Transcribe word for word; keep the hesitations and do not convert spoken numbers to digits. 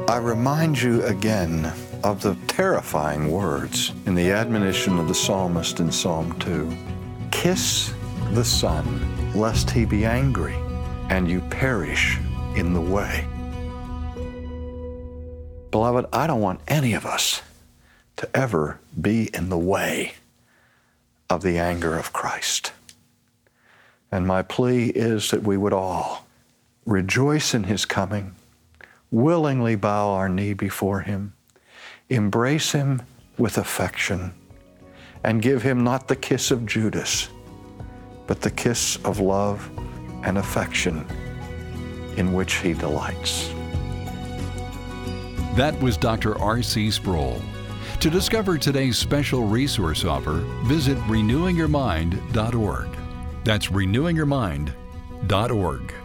I remind you again of the terrifying words in the admonition of the psalmist in Psalm two. Kiss the Son, lest he be angry, and you perish in the way. Beloved, I don't want any of us to ever be in the way of the anger of Christ. And my plea is that we would all rejoice in his coming, willingly bow our knee before him, embrace him with affection, and give him not the kiss of Judas, but the kiss of love and affection in which he delights. That was Doctor R C Sproul. To discover today's special resource offer, visit renewing your mind dot org. That's renewing your mind dot org.